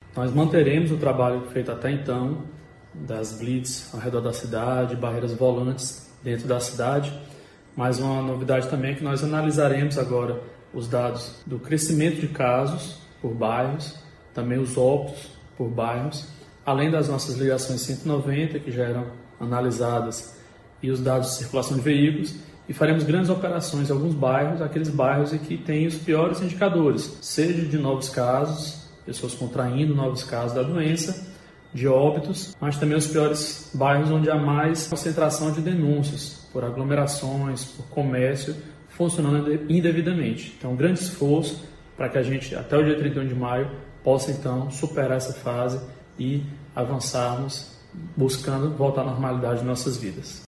Nós manteremos o trabalho feito até então, das blitz ao redor da cidade, barreiras volantes dentro da cidade, mas uma novidade também é que nós analisaremos agora os dados do crescimento de casos por bairros, também os óbitos por bairros, além das nossas ligações 190 que já eram analisadas e os dados de circulação de veículos, e faremos grandes operações em alguns bairros, aqueles bairros em que tem os piores indicadores, seja de novos casos, pessoas contraindo novos casos da doença, de óbitos, mas também os piores bairros onde há mais concentração de denúncias por aglomerações, por comércio funcionando indevidamente. Então, um grande esforço para que a gente, até o dia 31 de maio, possa então superar essa fase e avançarmos buscando voltar à normalidade de nossas vidas.